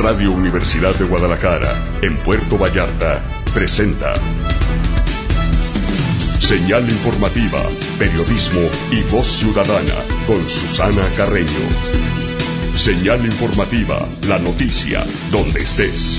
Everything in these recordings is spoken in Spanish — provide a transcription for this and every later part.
Radio Universidad de Guadalajara, en Puerto Vallarta, presenta Señal Informativa, Periodismo y Voz Ciudadana, con Susana Carreño. Señal Informativa, la noticia, donde estés.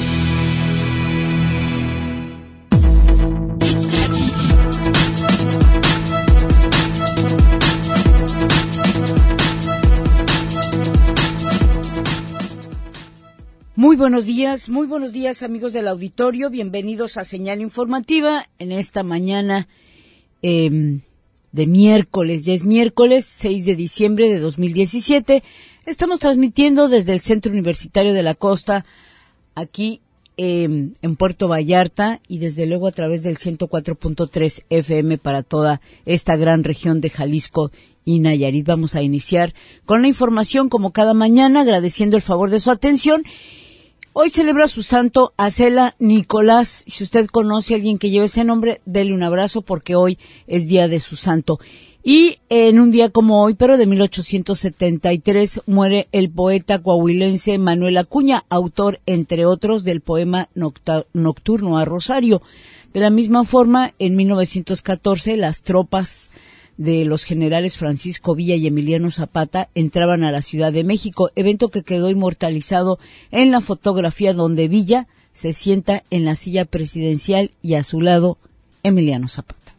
Muy buenos días amigos del auditorio, bienvenidos a Señal Informativa en esta mañana de miércoles. Ya es miércoles 6 de diciembre de 2017, estamos transmitiendo desde el Centro Universitario de la Costa, aquí en Puerto Vallarta, y desde luego a través del 104.3 FM para toda esta gran región de Jalisco y Nayarit. Vamos a iniciar con la información como cada mañana, agradeciendo el favor de su atención. Hoy celebra su santo Acela Nicolás. Si usted conoce a alguien que lleve ese nombre, dele un abrazo porque hoy es día de su santo. Y en un día como hoy, pero de 1873, muere el poeta coahuilense Manuel Acuña, autor, entre otros, del poema Nocturno a Rosario. De la misma forma, en 1914, las tropas de los generales Francisco Villa y Emiliano Zapata entraban a la Ciudad de México, evento que quedó inmortalizado en la fotografía donde Villa se sienta en la silla presidencial y a su lado Emiliano Zapata.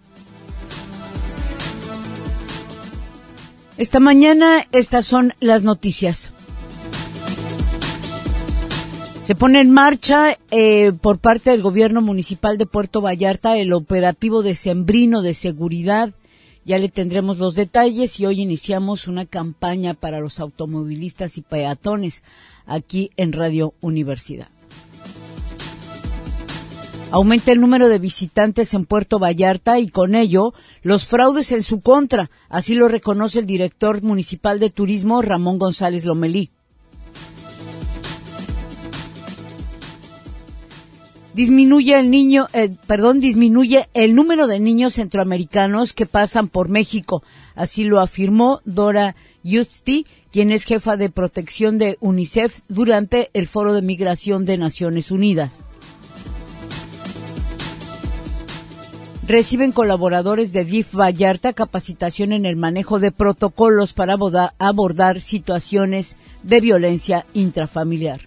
Esta mañana estas son las noticias. Se pone en marcha por parte del gobierno municipal de Puerto Vallarta el operativo decembrino de seguridad. Ya le tendremos los detalles y hoy iniciamos una campaña para los automovilistas y peatones aquí en Radio Universidad. Aumenta el número de visitantes en Puerto Vallarta y con ello los fraudes en su contra, así lo reconoce el director municipal de turismo Ramón González Lomelí. Disminuye el número de niños centroamericanos que pasan por México. Así lo afirmó Dora Yusti, quien es jefa de protección de UNICEF durante el Foro de Migración de Naciones Unidas. Reciben colaboradores de DIF Vallarta capacitación en el manejo de protocolos para abordar situaciones de violencia intrafamiliar.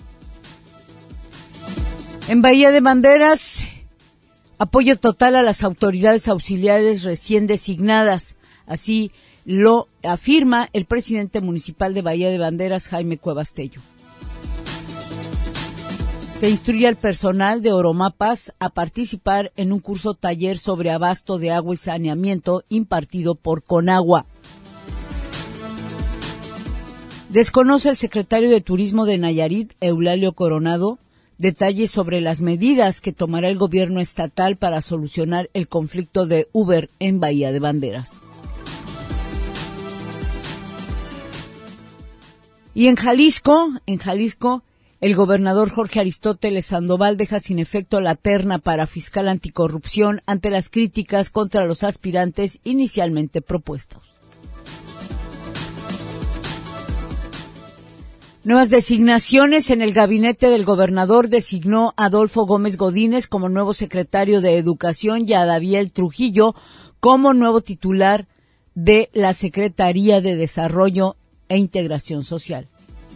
En Bahía de Banderas, apoyo total a las autoridades auxiliares recién designadas. Así lo afirma el presidente municipal de Bahía de Banderas, Jaime Cuevas Tello. Se instruye al personal de Oromapas a participar en un curso taller sobre abasto de agua y saneamiento impartido por Conagua. Desconoce el secretario de Turismo de Nayarit, Eulalio Coronado, detalles sobre las medidas que tomará el gobierno estatal para solucionar el conflicto de Uber en Bahía de Banderas. Y en Jalisco, el gobernador Jorge Aristóteles Sandoval deja sin efecto la terna para fiscal anticorrupción ante las críticas contra los aspirantes inicialmente propuestos. Nuevas designaciones en el gabinete del gobernador. Designó a Adolfo Gómez Godínez como nuevo secretario de Educación y a Daviel Trujillo como nuevo titular de la Secretaría de Desarrollo e Integración Social.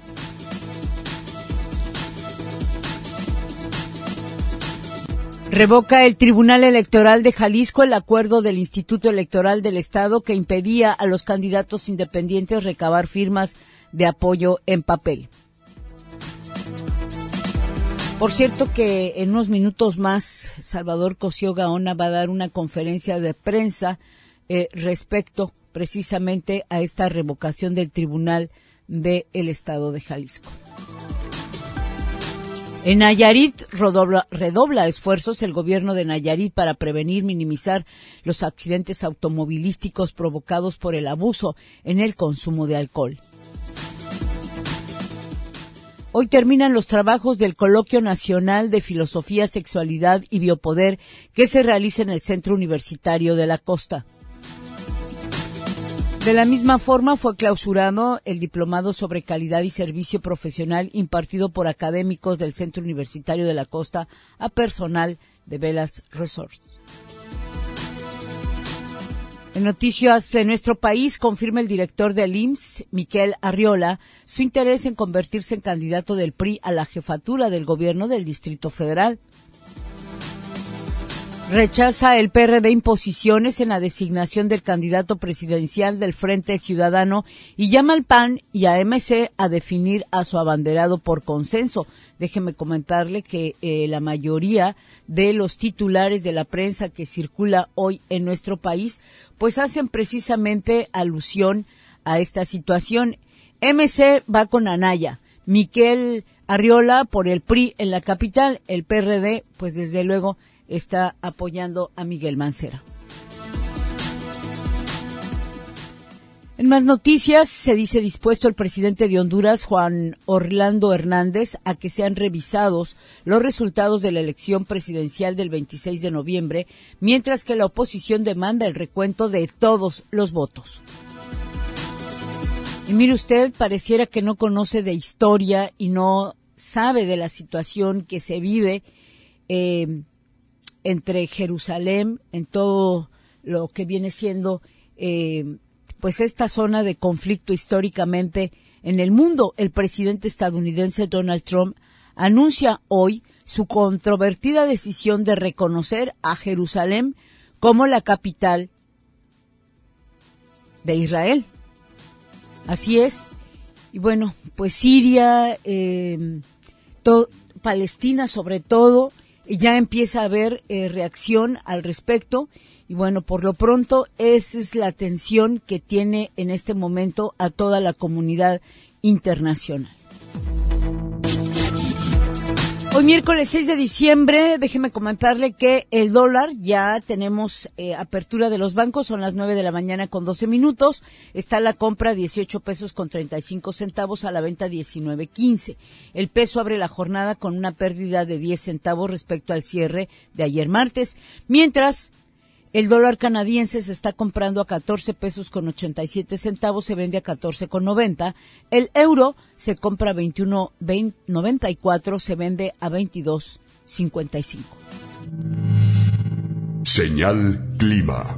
Revoca el Tribunal Electoral de Jalisco el acuerdo del Instituto Electoral del Estado que impedía a los candidatos independientes recabar firmas de apoyo en papel. Por cierto que en unos minutos más Salvador Cosío Gaona va a dar una conferencia de prensa respecto precisamente a esta revocación del Tribunal del Estado de Jalisco. En Nayarit redobla esfuerzos el gobierno de Nayarit para prevenir, minimizar los accidentes automovilísticos provocados por el abuso en el consumo de alcohol. Hoy terminan los trabajos del Coloquio Nacional de Filosofía, Sexualidad y Biopoder que se realiza en el Centro Universitario de la Costa. De la misma forma, fue clausurado el diplomado sobre calidad y servicio profesional impartido por académicos del Centro Universitario de la Costa a personal de Velas Resorts. En noticias de nuestro país, confirma el director del IMSS, Miquel Arriola, su interés en convertirse en candidato del PRI a la jefatura del gobierno del Distrito Federal. Rechaza el PRD imposiciones en la designación del candidato presidencial del Frente Ciudadano y llama al PAN y a MC a definir a su abanderado por consenso. Déjeme comentarle que la mayoría de los titulares de la prensa que circula hoy en nuestro país, pues hacen precisamente alusión a esta situación. MC va con Anaya, Miquel Arriola por el PRI en la capital, el PRD, pues desde luego está apoyando a Miguel Mancera. En más noticias, se dice dispuesto el presidente de Honduras, Juan Orlando Hernández, a que sean revisados los resultados de la elección presidencial del 26 de noviembre, mientras que la oposición demanda el recuento de todos los votos. Y mire usted, pareciera que no conoce de historia y no sabe de la situación que se vive entre Jerusalén, en todo lo que viene siendo pues esta zona de conflicto históricamente en el mundo. El presidente estadounidense Donald Trump anuncia hoy su controvertida decisión de reconocer a Jerusalén como la capital de Israel. Así es. Y bueno, pues Siria, Palestina sobre todo, ya empieza a haber reacción al respecto. Y bueno, por lo pronto, esa es la atención que tiene en este momento a toda la comunidad internacional. Hoy miércoles 6 de diciembre, déjeme comentarle que el dólar, ya tenemos apertura de los bancos, son las 9 de la mañana con 12 minutos, está la compra 18 pesos con 35 centavos, a la venta 19.15. El peso abre la jornada con una pérdida de 10 centavos respecto al cierre de ayer martes, mientras el dólar canadiense se está comprando a 14 pesos con 87 centavos, se vende a 14 con 90. El euro se compra a 21.94, se vende a 22.55. Señal Clima.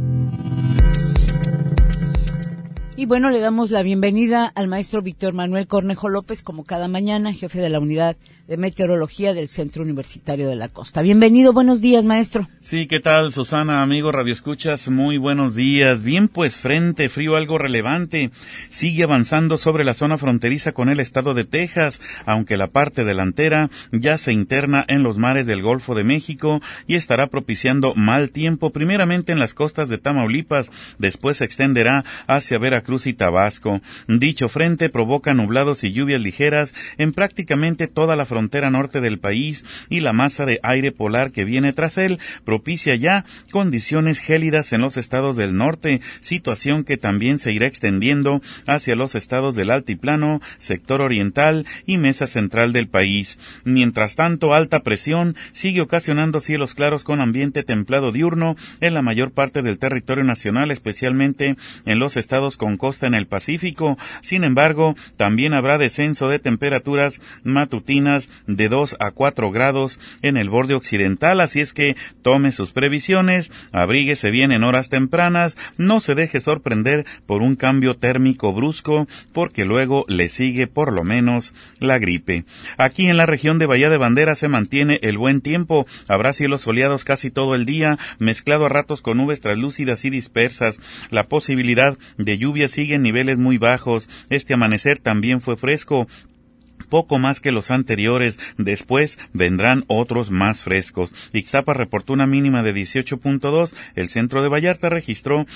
Y bueno, le damos la bienvenida al maestro Víctor Manuel Cornejo López, como cada mañana, jefe de la unidad de meteorología del Centro Universitario de la Costa. Bienvenido, buenos días, maestro. Sí, ¿qué tal, Susana, amigo radioescuchas? Muy buenos días. Bien, pues frente frío algo relevante sigue avanzando sobre la zona fronteriza con el estado de Texas, aunque la parte delantera ya se interna en los mares del Golfo de México y estará propiciando mal tiempo, primeramente en las costas de Tamaulipas, después se extenderá hacia Veracruz y Tabasco. Dicho frente provoca nublados y lluvias ligeras en prácticamente toda la frontera norte del país, y la masa de aire polar que viene tras él propicia ya condiciones gélidas en los estados del norte, situación que también se irá extendiendo hacia los estados del altiplano, sector oriental y mesa central del país. Mientras tanto, alta presión sigue ocasionando cielos claros con ambiente templado diurno en la mayor parte del territorio nacional, especialmente en los estados con costa en el Pacífico. Sin embargo, también habrá descenso de temperaturas matutinas de 2 a 4 grados en el borde occidental, así es que tome sus previsiones, abríguese bien en horas tempranas, no se deje sorprender por un cambio térmico brusco, porque luego le sigue por lo menos la gripe. Aquí en la región de Bahía de Banderas se mantiene el buen tiempo, habrá cielos soleados casi todo el día, mezclado a ratos con nubes translúcidas y dispersas. La posibilidad de lluvia sigue en niveles muy bajos. Este amanecer también fue fresco, poco más que los anteriores, después vendrán otros más frescos. Ixtapa reportó una mínima de 18.2, el centro de Vallarta registró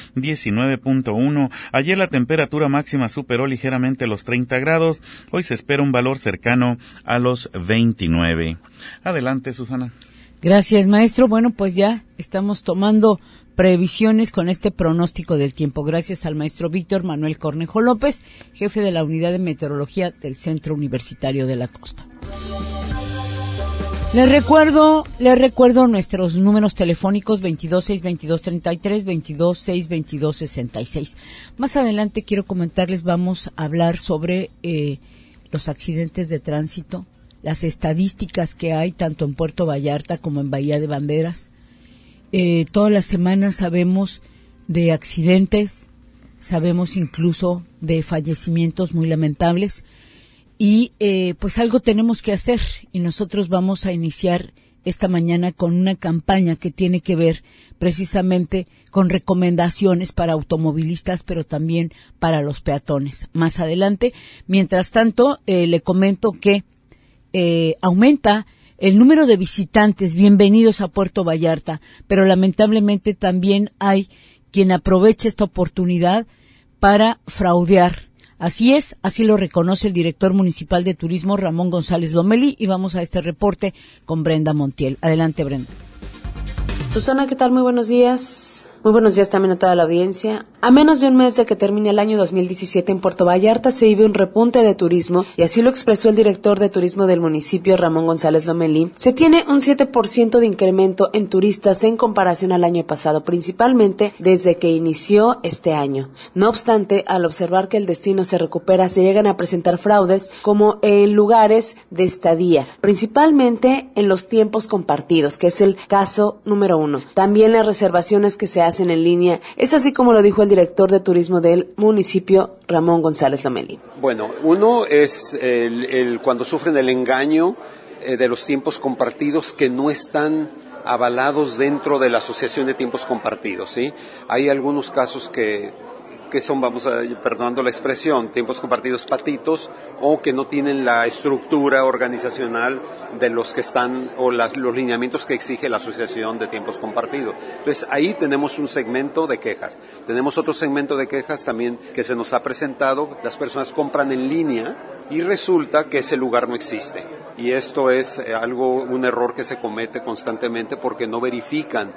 19.1, ayer la temperatura máxima superó ligeramente los 30 grados, hoy se espera un valor cercano a los 29. Adelante, Susana. Gracias, maestro. Bueno, pues ya estamos tomando previsiones con este pronóstico del tiempo. Gracias al maestro Víctor Manuel Cornejo López, jefe de la unidad de meteorología del Centro Universitario de la Costa. Les recuerdo nuestros números telefónicos 226-2233, 226-2266. Más adelante quiero comentarles, vamos a hablar sobre los accidentes de tránsito, las estadísticas que hay tanto en Puerto Vallarta como en Bahía de Banderas. Todas las semanas sabemos de accidentes, sabemos incluso de fallecimientos muy lamentables. Y pues algo tenemos que hacer, y nosotros vamos a iniciar esta mañana con una campaña que tiene que ver precisamente con recomendaciones para automovilistas, pero también para los peatones. Más adelante, mientras tanto, le comento que aumenta el número de visitantes bienvenidos a Puerto Vallarta, pero lamentablemente también hay quien aprovecha esta oportunidad para fraudear. Así es, así lo reconoce el director municipal de turismo, Ramón González Lomelí, y vamos a este reporte con Brenda Montiel. Adelante, Brenda. Susana, ¿qué tal? Muy buenos días. Muy buenos días también a toda la audiencia. A menos de un mes de que termine el año 2017 en Puerto Vallarta se vive un repunte de turismo, y así lo expresó el director de turismo del municipio, Ramón González Lomelí. Se tiene un 7% de incremento en turistas en comparación al año pasado, principalmente desde que inició este año. No obstante, al observar que el destino se recupera, se llegan a presentar fraudes como en lugares de estadía, principalmente en los tiempos compartidos, que es el caso número 1. También las reservaciones que se hacen en línea, es así como lo dijo el director de turismo del municipio, Ramón González Lomelí. Bueno, uno es cuando sufren el engaño de los tiempos compartidos que no están avalados dentro de la Asociación de Tiempos Compartidos, ¿sí? Hay algunos casos que son, perdonando la expresión, tiempos compartidos patitos, o que no tienen la estructura organizacional de los que están, o los lineamientos que exige la Asociación de Tiempos Compartidos. Entonces, ahí tenemos un segmento de quejas. Tenemos otro segmento de quejas también que se nos ha presentado. Las personas compran en línea y resulta que ese lugar no existe. Y esto es un error que se comete constantemente porque no verifican,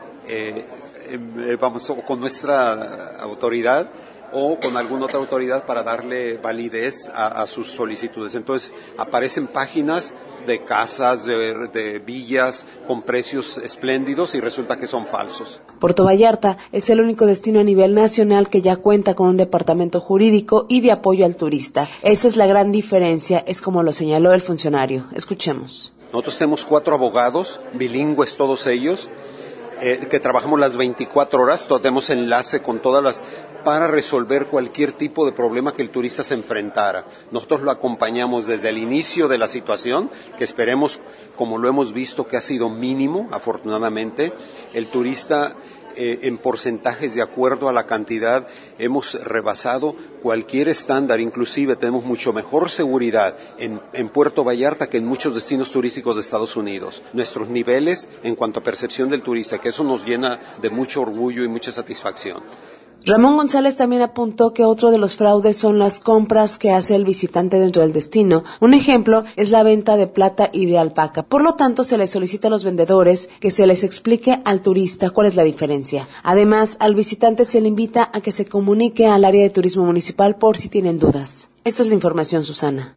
con nuestra autoridad o con alguna otra autoridad para darle validez a sus solicitudes. Entonces aparecen páginas de casas, de villas con precios espléndidos y resulta que son falsos. Puerto Vallarta es el único destino a nivel nacional que ya cuenta con un departamento jurídico y de apoyo al turista. Esa es la gran diferencia, es como lo señaló el funcionario. Escuchemos. Nosotros tenemos 4 abogados, bilingües todos ellos, que trabajamos las 24 horas, tenemos enlace con para resolver cualquier tipo de problema que el turista se enfrentara. Nosotros lo acompañamos desde el inicio de la situación, que esperemos, como lo hemos visto, que ha sido mínimo, afortunadamente. El turista, en porcentajes de acuerdo a la cantidad, hemos rebasado cualquier estándar, inclusive tenemos mucho mejor seguridad en Puerto Vallarta que en muchos destinos turísticos de Estados Unidos. Nuestros niveles en cuanto a percepción del turista, que eso nos llena de mucho orgullo y mucha satisfacción. Ramón González también apuntó que otro de los fraudes son las compras que hace el visitante dentro del destino. Un ejemplo es la venta de plata y de alpaca. Por lo tanto, se les solicita a los vendedores que se les explique al turista cuál es la diferencia. Además, al visitante se le invita a que se comunique al área de turismo municipal por si tienen dudas. Esta es la información, Susana.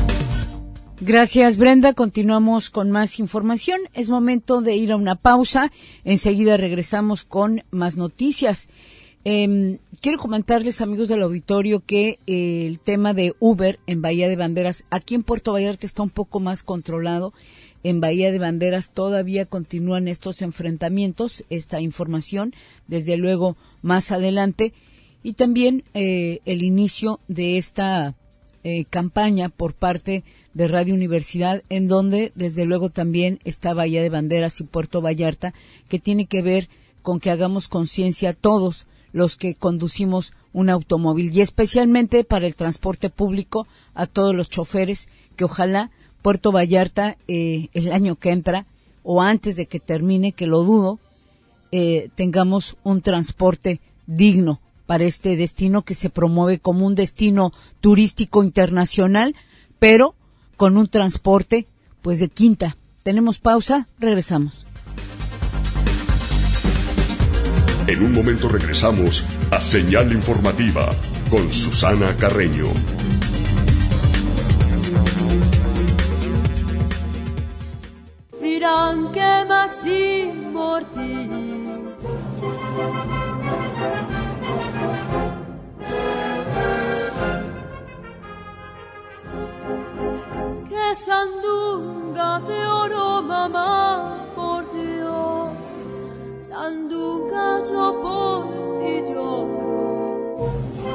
Gracias, Brenda. Continuamos con más información. Es momento de ir a una pausa. Enseguida regresamos con más noticias. Quiero comentarles, amigos del auditorio, que el tema de Uber en Bahía de Banderas, aquí en Puerto Vallarta está un poco más controlado. En Bahía de Banderas todavía continúan estos enfrentamientos, esta información, desde luego más adelante. Y también el inicio de esta campaña por parte de Radio Universidad, en donde desde luego también está Bahía de Banderas y Puerto Vallarta, que tiene que ver con que hagamos conciencia todos los que conducimos un automóvil, y especialmente para el transporte público, a todos los choferes, que ojalá Puerto Vallarta el año que entra o antes de que termine, que lo dudo, tengamos un transporte digno para este destino que se promueve como un destino turístico internacional, pero con un transporte pues de quinta. Tenemos pausa, regresamos. En un momento regresamos a Señal Informativa con Susana Carreño. Mira sandunga de oro, mamá, por Dios, sandunga, yo por ti lloro.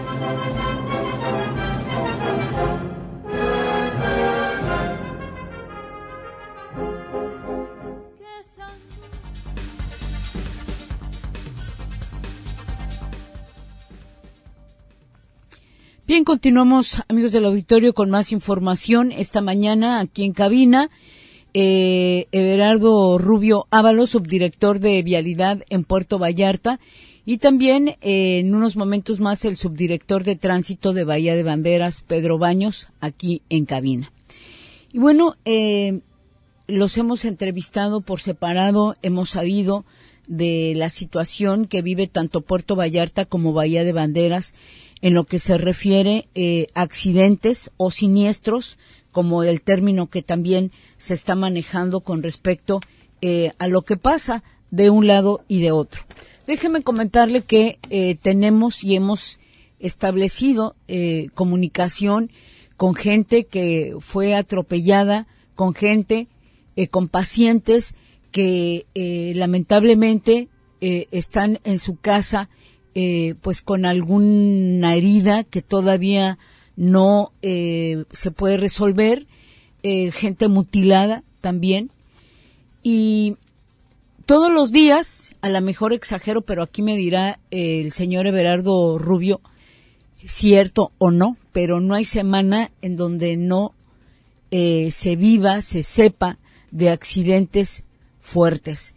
Bien, continuamos, amigos del auditorio, con más información esta mañana aquí en cabina. Everardo Rubio Ábalos, subdirector de Vialidad en Puerto Vallarta, y también en unos momentos más el subdirector de Tránsito de Bahía de Banderas, Pedro Baños, aquí en cabina. Y bueno, los hemos entrevistado por separado, hemos sabido de la situación que vive tanto Puerto Vallarta como Bahía de Banderas en lo que se refiere a accidentes o siniestros, como el término que también se está manejando con respecto a lo que pasa de un lado y de otro. Déjeme comentarle que tenemos y hemos establecido comunicación con gente que fue atropellada, con gente, con pacientes que lamentablemente están en su casa pues con alguna herida que todavía no se puede resolver, gente mutilada también, y todos los días, a lo mejor exagero, pero aquí me dirá el señor Everardo Rubio, cierto o no, pero no hay semana en donde no se viva, se sepa de accidentes fuertes.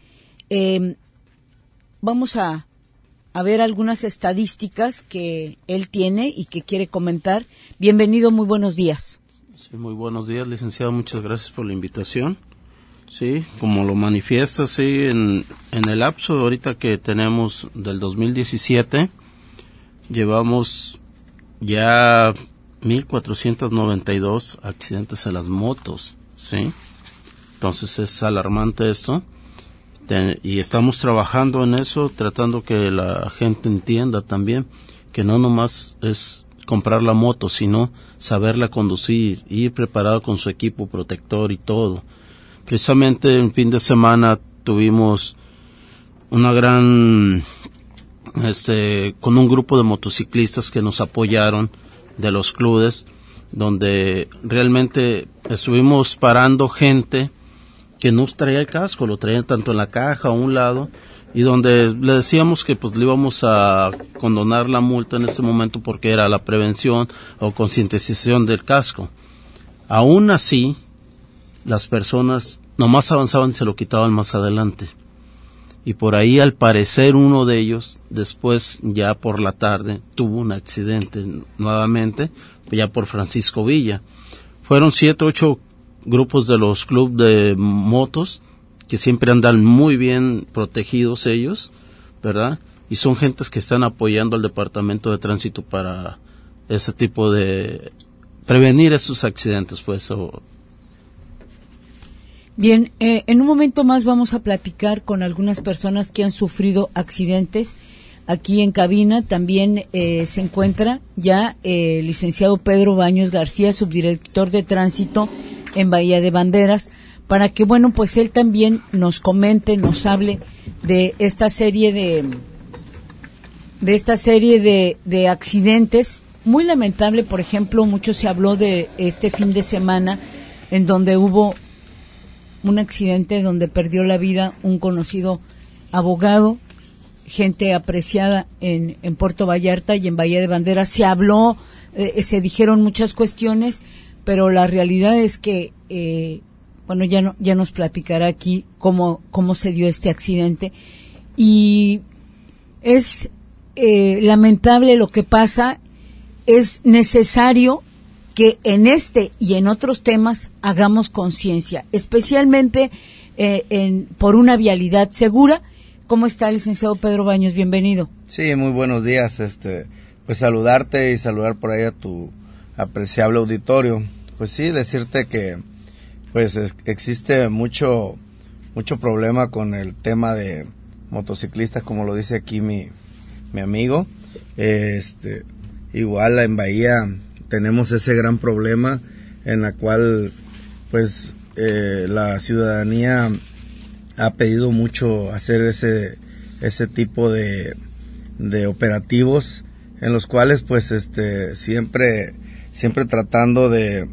Vamos a ver algunas estadísticas que él tiene y que quiere comentar. Bienvenido, muy buenos días. Sí, muy buenos días, licenciado, muchas gracias por la invitación. Sí, como lo manifiesta, sí, en el lapso ahorita que tenemos del 2017, llevamos ya 1,492 accidentes en las motos, ¿sí? Entonces es alarmante esto. Y estamos trabajando en eso, tratando que la gente entienda también que no nomás es comprar la moto, sino saberla conducir, ir preparado con su equipo protector y todo. Precisamente el fin de semana tuvimos una gran, con un grupo de motociclistas que nos apoyaron de los clubes, donde realmente estuvimos parando gente que no traía el casco, lo traían tanto en la caja a un lado, y donde le decíamos que pues le íbamos a condonar la multa en este momento porque era la prevención o concientización del casco. Aún así, las personas nomás avanzaban y se lo quitaban más adelante. Y por ahí, al parecer, uno de ellos, después, ya por la tarde, tuvo un accidente nuevamente, ya por Francisco Villa. Fueron 7, 8 grupos de los clubes de motos, que siempre andan muy bien protegidos ellos, ¿verdad? Y son gentes que están apoyando al Departamento de Tránsito para ese tipo de prevenir esos accidentes, pues. Bien, en un momento más vamos a platicar con algunas personas que han sufrido accidentes. Aquí en cabina también se encuentra ya el licenciado Pedro Baños García, subdirector de Tránsito en Bahía de Banderas, para que, bueno, pues él también nos comente, nos hable de esta serie de accidentes. Muy lamentable, por ejemplo, mucho se habló de este fin de semana en donde hubo un accidente donde perdió la vida un conocido abogado, gente apreciada en Puerto Vallarta y en Bahía de Banderas. Se habló, se dijeron muchas cuestiones, pero la realidad es que, bueno, ya nos platicará aquí cómo se dio este accidente. Y es lamentable lo que pasa, es necesario que en este y en otros temas hagamos conciencia, especialmente por una vialidad segura. ¿Cómo está, licenciado Pedro Baños? Bienvenido. Sí, muy buenos días. Pues saludarte y saludar por ahí a tu apreciable auditorio. Pues sí, decirte que pues existe mucho problema con el tema de motociclistas, como lo dice aquí mi amigo. Igual en Bahía tenemos ese gran problema en la cual pues la ciudadanía ha pedido mucho hacer ese tipo de operativos, en los cuales pues siempre tratando de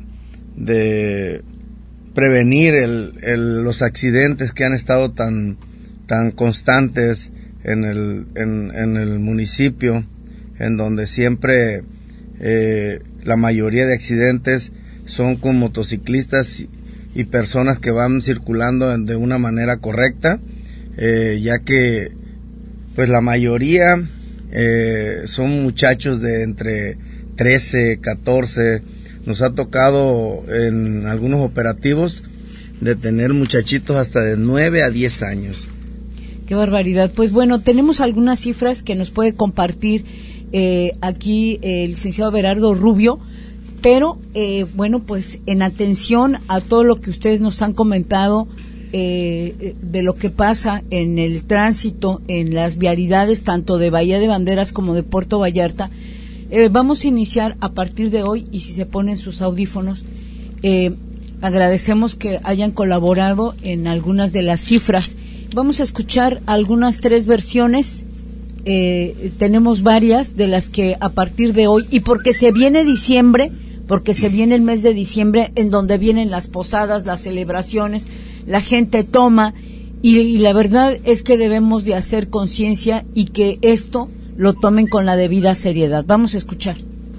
prevenir los accidentes que han estado tan constantes en el municipio, en donde siempre la mayoría de accidentes son con motociclistas y personas que van circulando de una manera correcta, ya que pues la mayoría son muchachos de entre 13, 14. Nos ha tocado en algunos operativos de tener muchachitos hasta de 9 a 10 años. Qué barbaridad. Pues bueno, tenemos algunas cifras que nos puede compartir aquí el licenciado Everardo Rubio, pero bueno, pues en atención a todo lo que ustedes nos han comentado de lo que pasa en el tránsito, en las vialidades tanto de Bahía de Banderas como de Puerto Vallarta. Vamos a iniciar a partir de hoy, y si se ponen sus audífonos, agradecemos que hayan colaborado en algunas de las cifras. Vamos a escuchar algunas 3 versiones, tenemos varias de las que a partir de hoy, y porque se viene diciembre, porque se viene el mes de diciembre, en donde vienen las posadas, las celebraciones, la gente toma, y la verdad es que debemos de hacer conciencia y que esto lo tomen con la debida seriedad. Vamos a escuchar.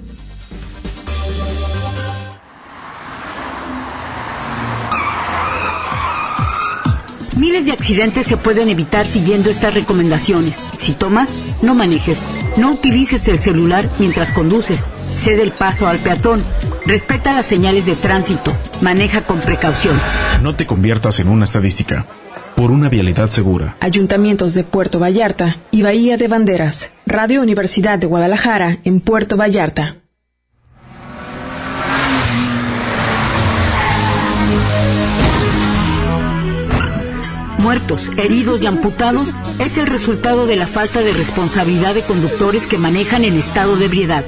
Miles de accidentes se pueden evitar siguiendo estas recomendaciones. Si tomas, no manejes. No utilices el celular mientras conduces. Cede el paso al peatón. Respeta las señales de tránsito. Maneja con precaución. No te conviertas en una estadística. Por una vialidad segura. Ayuntamientos de Puerto Vallarta y Bahía de Banderas. Radio Universidad de Guadalajara en Puerto Vallarta. Muertos, heridos y amputados es el resultado de la falta de responsabilidad de conductores que manejan en estado de ebriedad.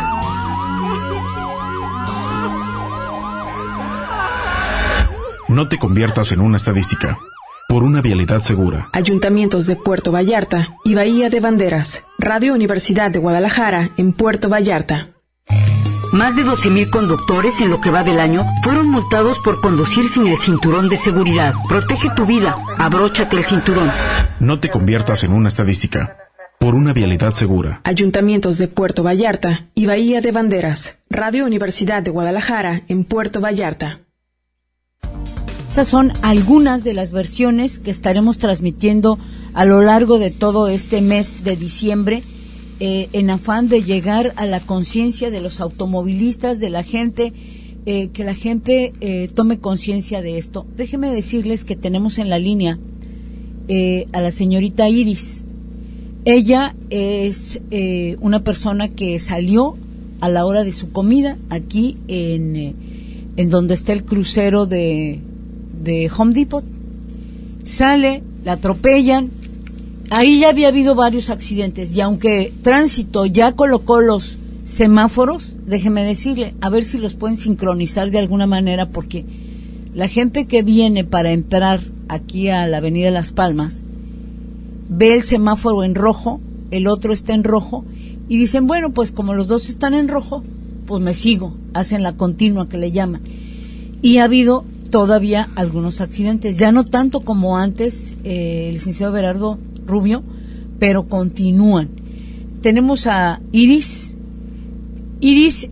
No te conviertas en una estadística. Por una vialidad segura. Ayuntamientos de Puerto Vallarta y Bahía de Banderas. Radio Universidad de Guadalajara en Puerto Vallarta. Más de 12,000 conductores en lo que va del año fueron multados por conducir sin el cinturón de seguridad. Protege tu vida. Abróchate el cinturón. No te conviertas en una estadística. Por una vialidad segura. Ayuntamientos de Puerto Vallarta y Bahía de Banderas. Radio Universidad de Guadalajara en Puerto Vallarta. Estas son algunas de las versiones que estaremos transmitiendo a lo largo de todo este mes de diciembre, en afán de llegar a la conciencia de los automovilistas, de la gente, que la gente tome conciencia de esto. Déjenme decirles que tenemos en la línea a la señorita Iris. Ella es una persona que salió a la hora de su comida aquí en donde está el crucero de Home Depot. Sale, la atropellan. Ahí ya había habido varios accidentes, y aunque Tránsito ya colocó los semáforos, déjeme decirle, a ver si los pueden sincronizar de alguna manera, porque la gente que viene para entrar aquí a la Avenida Las Palmas ve el semáforo en rojo, el otro está en rojo, y dicen, bueno, pues como los dos están en rojo, pues me sigo, hacen la continua que le llaman. Y ha habido todavía algunos accidentes, ya no tanto como antes, el licenciado Everardo Rubio, pero continúan. Tenemos a Iris. Iris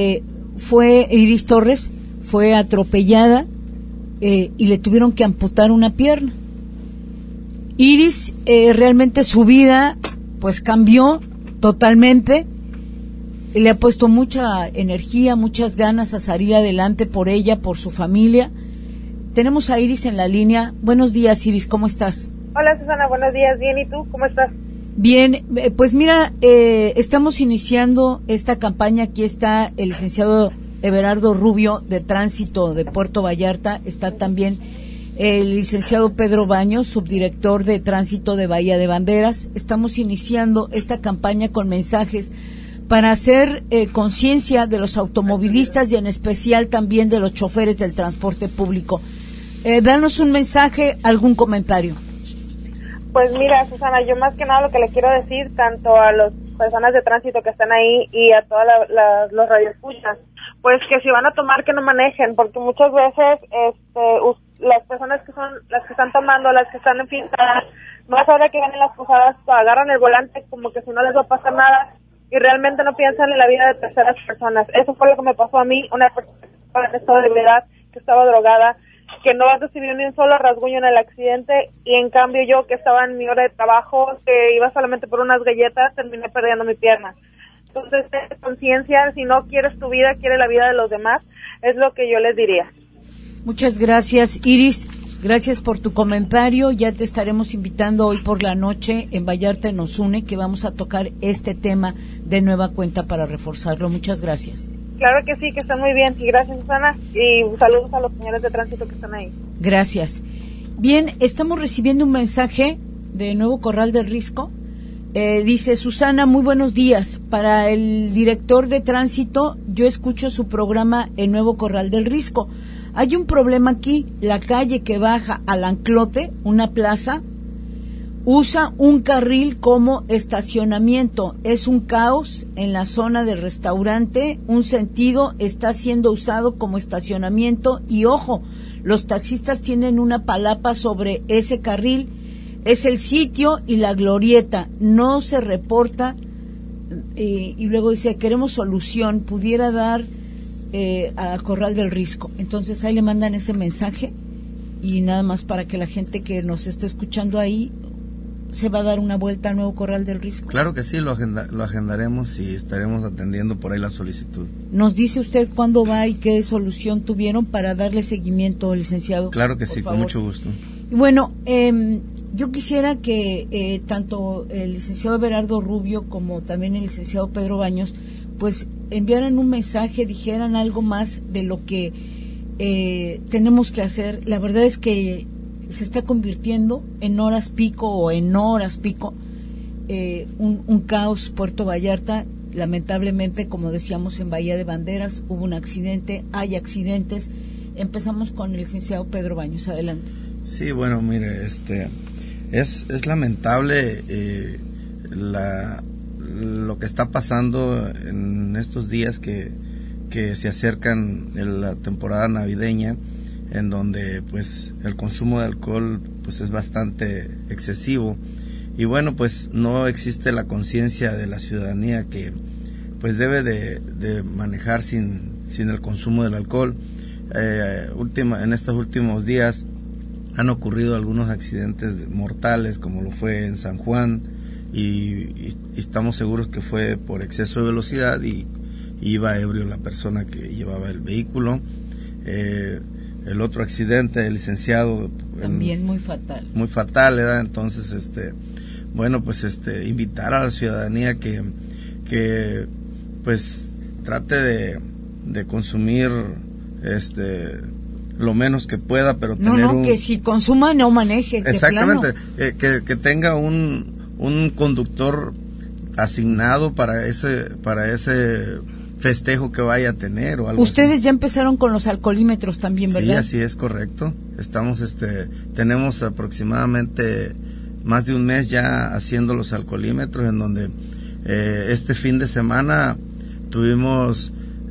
Torres fue atropellada y le tuvieron que amputar una pierna. Iris, realmente su vida pues cambió totalmente. Le ha puesto mucha energía, muchas ganas a salir adelante por ella, por su familia. Tenemos a Iris en la línea. Buenos días, Iris, ¿cómo estás? Hola, Susana, buenos días. Bien, ¿y tú? ¿Cómo estás? Bien, pues mira, estamos iniciando esta campaña. Aquí está el licenciado Everardo Rubio de Tránsito de Puerto Vallarta. Está también el licenciado Pedro Baños, subdirector de Tránsito de Bahía de Banderas. Estamos iniciando esta campaña con mensajes para hacer conciencia de los automovilistas y en especial también de los choferes del transporte público. Danos un mensaje, algún comentario. Pues mira, Susana, yo más que nada lo que le quiero decir tanto a las personas de tránsito que están ahí y a todos los radioescuchas, pues que si van a tomar, que no manejen, porque muchas veces las personas que son las que están tomando, las que están enfiestadas, más ahora que van en las posadas, agarran el volante como que si no les va a pasar nada y realmente no piensan en la vida de terceras personas. Eso fue lo que me pasó a mí, una persona que estaba en estado de ebriedad, que estaba drogada, que no recibió ni un solo rasguño en el accidente, y en cambio yo, que estaba en mi hora de trabajo, que iba solamente por unas galletas, terminé perdiendo mi pierna. Entonces, conciencia, si no quieres tu vida, quiere la vida de los demás, es lo que yo les diría. Muchas gracias, Iris. Gracias por tu comentario. Ya te estaremos invitando hoy por la noche en Vallarta Nos Une, que vamos a tocar este tema de nueva cuenta para reforzarlo. Muchas gracias. Claro que sí, que están muy bien. Y gracias, Susana. Y saludos a los señores de tránsito que están ahí. Gracias. Bien, estamos recibiendo un mensaje de Nuevo Corral del Risco. Dice: Susana, muy buenos días. Para el director de tránsito, yo escucho su programa en Nuevo Corral del Risco. Hay un problema aquí. La calle que baja al Anclote, una plaza, usa un carril como estacionamiento. Es un caos en la zona del restaurante. Un sentido está siendo usado como estacionamiento. Y ojo, los taxistas tienen una palapa sobre ese carril. Es el sitio y la glorieta. No se reporta. Y luego dice: queremos solución. Pudiera dar a Corral del Risco. Entonces ahí le mandan ese mensaje. Y nada más para que la gente que nos está escuchando ahí se va a dar una vuelta a Nuevo Corral del Risco. Claro que sí, lo agendaremos y estaremos atendiendo por ahí la solicitud. ¿Nos dice usted cuándo va y qué solución tuvieron para darle seguimiento, licenciado? Claro que sí, favor. Con mucho gusto. Y bueno, yo quisiera que tanto el licenciado Everardo Rubio como también el licenciado Pedro Baños pues enviaran un mensaje, dijeran algo más de lo que tenemos que hacer. La verdad es que se está convirtiendo en horas pico un caos Puerto Vallarta. Lamentablemente, como decíamos, en Bahía de Banderas hubo un accidente, hay accidentes. Empezamos con el licenciado Pedro Baños. Adelante. Sí, bueno, mire, es lamentable lo que está pasando en estos días que se acercan en la temporada navideña, en donde pues el consumo de alcohol pues es bastante excesivo, y bueno, pues no existe la conciencia de la ciudadanía que pues debe de manejar sin el consumo del alcohol. En estos últimos días han ocurrido algunos accidentes mortales, como lo fue en San Juan, y estamos seguros que fue por exceso de velocidad y iba ebrio la persona que llevaba el vehículo. El otro accidente, el licenciado, también muy fatal, ¿verdad? Entonces, bueno, pues invitar a la ciudadanía que pues trate de consumir lo menos que pueda, pero que si consuma no maneje. Exactamente, que tenga un conductor asignado para ese festejo que vaya a tener o algo. Ustedes así. Ya empezaron con los alcoholímetros también, ¿verdad? Sí, así es, correcto. Tenemos aproximadamente más de un mes ya haciendo los alcoholímetros, en donde este fin de semana tuvimos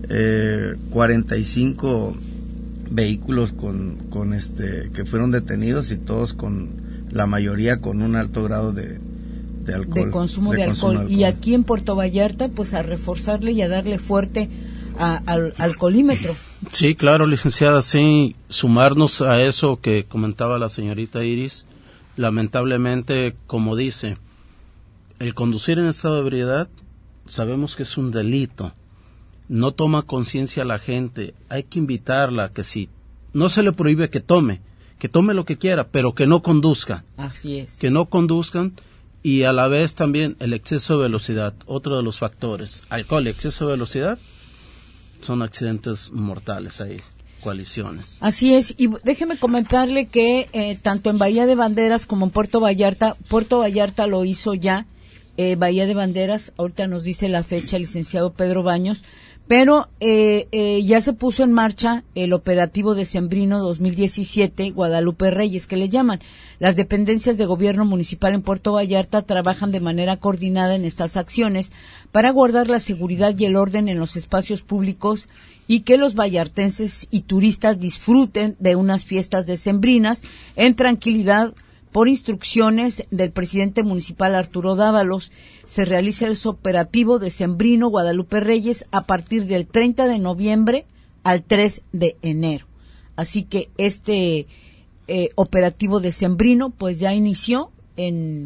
45 vehículos que fueron detenidos, y todos la mayoría con un alto grado de alcohol, de consumo de alcohol. Y aquí en Puerto Vallarta, pues a reforzarle y a darle fuerte al alcoholímetro. Sí, claro, licenciada, sí, sumarnos a eso que comentaba la señorita Iris. Lamentablemente, como dice, el conducir en estado de ebriedad sabemos que es un delito. No toma conciencia la gente. Hay que invitarla, que si no se le prohíbe que tome lo que quiera, pero que no conduzca. Así es. Que no conduzcan. Y a la vez también el exceso de velocidad, otro de los factores. Alcohol y exceso de velocidad son accidentes mortales ahí, colisiones. Así es, y déjeme comentarle que tanto en Bahía de Banderas como en Puerto Vallarta lo hizo ya, Bahía de Banderas, ahorita nos dice la fecha el licenciado Pedro Baños, pero ya se puso en marcha el operativo decembrino 2017 Guadalupe Reyes, que le llaman. Las dependencias de gobierno municipal en Puerto Vallarta trabajan de manera coordinada en estas acciones para guardar la seguridad y el orden en los espacios públicos y que los vallartenses y turistas disfruten de unas fiestas decembrinas en tranquilidad. Por instrucciones del presidente municipal Arturo Dávalos, se realiza el operativo decembrino Guadalupe Reyes a partir del 30 de noviembre al 3 de enero. Así que este operativo decembrino pues ya inició en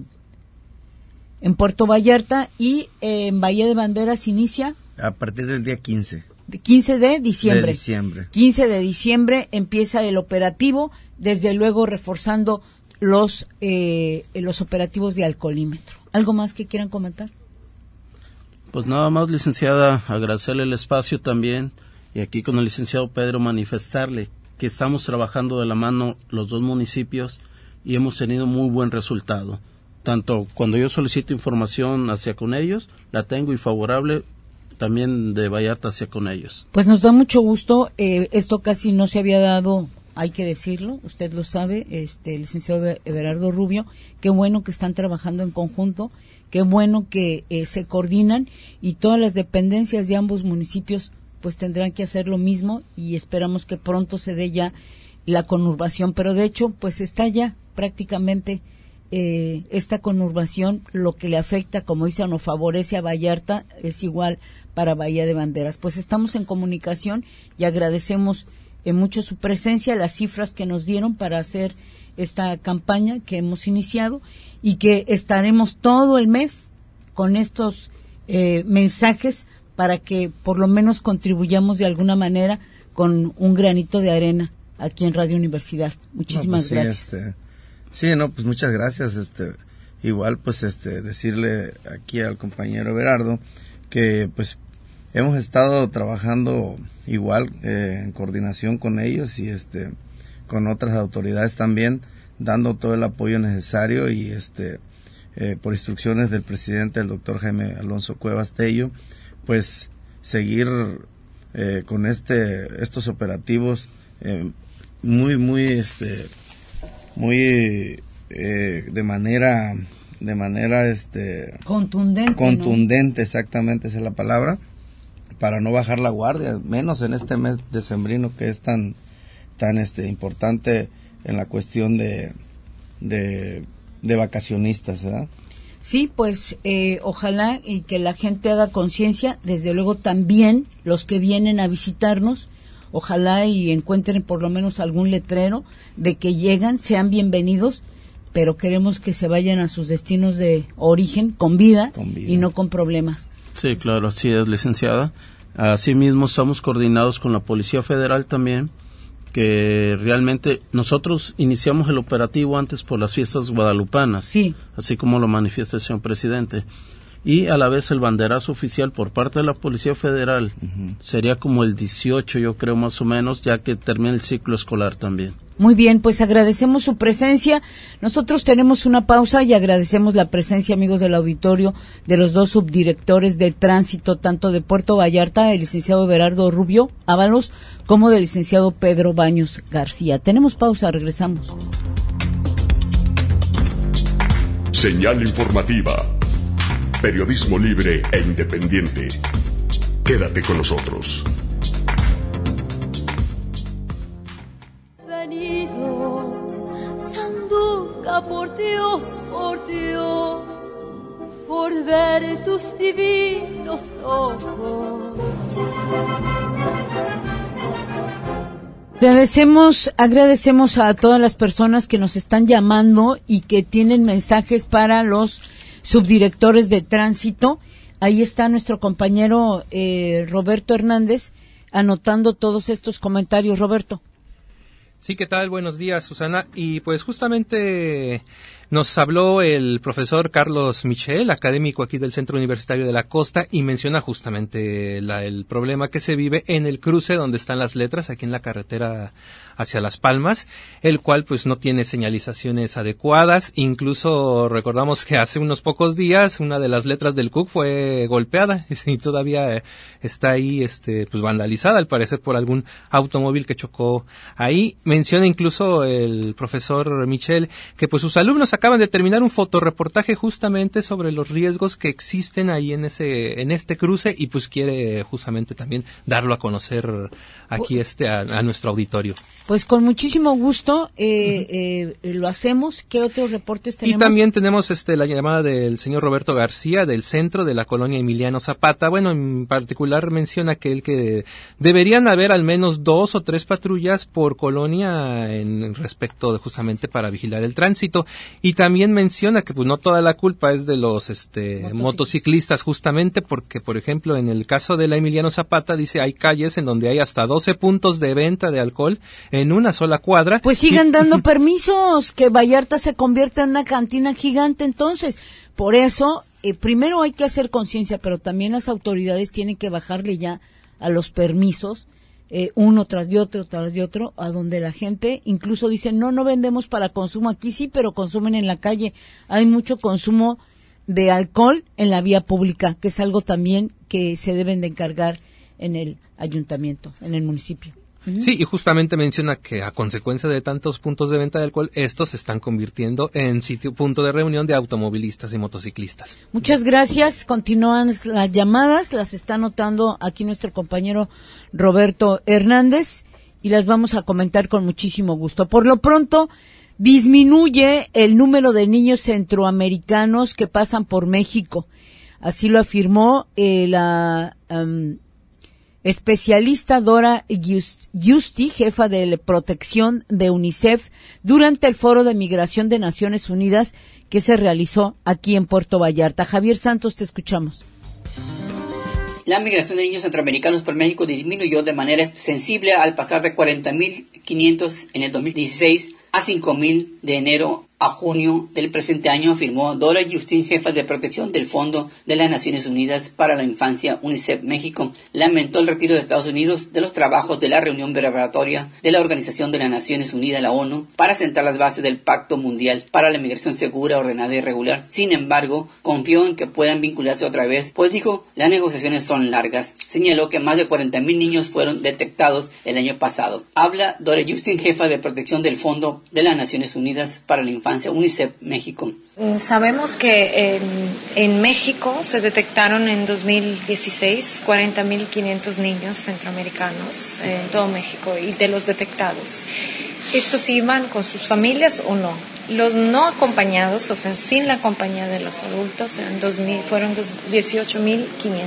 Puerto Vallarta y en Bahía de Banderas inicia a partir del día 15. 15 de diciembre. 15 de diciembre empieza el operativo, desde luego reforzando los operativos de alcoholímetro. ¿Algo más que quieran comentar? Pues nada más, licenciada, agradecerle el espacio también, y aquí con el licenciado Pedro manifestarle que estamos trabajando de la mano los dos municipios y hemos tenido muy buen resultado. Tanto cuando yo solicito información hacia con ellos, la tengo, y favorable también de Vallarta hacia con ellos. Pues nos da mucho gusto, esto casi no se había dado, hay que decirlo, usted lo sabe, el licenciado Everardo Rubio, qué bueno que están trabajando en conjunto, qué bueno que se coordinan, y todas las dependencias de ambos municipios pues tendrán que hacer lo mismo, y esperamos que pronto se dé ya la conurbación, pero de hecho pues está ya prácticamente esta conurbación. Lo que le afecta, como dicen, o favorece a Vallarta, es igual para Bahía de Banderas. Pues estamos en comunicación y agradecemos mucho su presencia, las cifras que nos dieron para hacer esta campaña que hemos iniciado, y que estaremos todo el mes con estos mensajes para que por lo menos contribuyamos de alguna manera con un granito de arena aquí en Radio Universidad. Muchísimas gracias. Pues muchas gracias. Igual pues decirle aquí al compañero Everardo que pues hemos estado trabajando igual en coordinación con ellos y con otras autoridades también, dando todo el apoyo necesario, y por instrucciones del presidente, el doctor Jaime Alonso Cuevas Tello, pues seguir con estos operativos muy de manera contundente, ¿no? Exactamente, esa es la palabra, para no bajar la guardia, menos en este mes decembrino que es tan importante en la cuestión de vacacionistas, ¿verdad? Sí, pues ojalá y que la gente haga conciencia, desde luego también los que vienen a visitarnos, ojalá y encuentren por lo menos algún letrero de que llegan, sean bienvenidos, pero queremos que se vayan a sus destinos de origen con vida y no con problemas. Sí, claro, así es, licenciada. Asimismo, estamos coordinados con la Policía Federal también, que realmente nosotros iniciamos el operativo antes por las fiestas guadalupanas, sí, así como lo manifiesta el señor presidente, y a la vez el banderazo oficial por parte de la Policía Federal sería como el 18, yo creo, más o menos, ya que termina el ciclo escolar también. Muy bien, pues agradecemos su presencia. Nosotros tenemos una pausa y agradecemos la presencia, amigos del auditorio, de los dos subdirectores de tránsito, tanto de Puerto Vallarta, el licenciado Everardo Rubio Ábalos, como del licenciado Pedro Baños García. Tenemos pausa, regresamos. Señal informativa. Periodismo libre e independiente. Quédate con nosotros. Sanduca, por Dios, por ver tus divinos ojos. Agradecemos a todas las personas que nos están llamando y que tienen mensajes para los subdirectores de tránsito. Ahí está nuestro compañero Roberto Hernández anotando todos estos comentarios. Roberto. Sí, ¿qué tal? Buenos días, Susana. Y pues justamente nos habló el profesor Carlos Michel, académico aquí del Centro Universitario de la Costa, y menciona justamente el problema que se vive en el cruce donde están las letras, aquí en la carretera hacia Las Palmas, el cual pues no tiene señalizaciones adecuadas. Incluso recordamos que hace unos pocos días una de las letras del CUC fue golpeada y todavía está ahí pues vandalizada, al parecer por algún automóvil que chocó ahí. Menciona incluso el profesor Michel que pues sus alumnos acaban de terminar un fotoreportaje justamente sobre los riesgos que existen ahí en este cruce, y pues quiere justamente también darlo a conocer aquí a nuestro auditorio. Pues con muchísimo gusto lo hacemos. ¿Qué otros reportes tenemos? Y también tenemos la llamada del señor Roberto García del centro de la colonia Emiliano Zapata. Bueno, en particular menciona que deberían haber al menos 2 o 3 patrullas por colonia en respecto de justamente para vigilar el tránsito. Y también menciona que pues no toda la culpa es de los motociclistas, justamente porque, por ejemplo, en el caso de la Emiliano Zapata, dice, hay calles en donde hay hasta 12 puntos de venta de alcohol en una sola cuadra. Pues sigan dando permisos, que Vallarta se convierta en una cantina gigante. Entonces, por eso, primero hay que hacer conciencia, pero también las autoridades tienen que bajarle ya a los permisos, uno tras de otro, a donde la gente incluso dice, no vendemos para consumo aquí, sí, pero consumen en la calle. Hay mucho consumo de alcohol en la vía pública, que es algo también que se deben de encargar en el ayuntamiento, en el municipio. Sí, y justamente menciona que a consecuencia de tantos puntos de venta de alcohol, estos se están convirtiendo en punto de reunión de automovilistas y motociclistas. Muchas gracias. Continúan las llamadas, las está anotando aquí nuestro compañero Roberto Hernández y las vamos a comentar con muchísimo gusto. Por lo pronto, disminuye el número de niños centroamericanos que pasan por México. Así lo afirmó la especialista Dora Giusti, jefa de protección de UNICEF, durante el Foro de Migración de Naciones Unidas que se realizó aquí en Puerto Vallarta. Javier Santos, te escuchamos. La migración de niños centroamericanos por México disminuyó de manera sensible al pasar de 40.500 en el 2016 a 5.000 de enero a junio del presente año, afirmó Dora Giusti, jefa de protección del Fondo de las Naciones Unidas para la Infancia, UNICEF México. Lamentó el retiro de Estados Unidos de los trabajos de la reunión preparatoria de la Organización de las Naciones Unidas, la ONU, para sentar las bases del Pacto Mundial para la Migración Segura, Ordenada y Regular. Sin embargo, confió en que puedan vincularse otra vez, pues dijo, las negociaciones son largas. Señaló que más de 40.000 niños fueron detectados el año pasado. Habla Dora Giusti, jefa de protección del Fondo de las Naciones Unidas para la Infancia, UNICEF México. Sabemos que en México se detectaron en 2016 40.500 niños centroamericanos en todo México, y de los detectados, ¿estos iban con sus familias o no? Los no acompañados, o sea, sin la compañía de los adultos, fueron 18.500.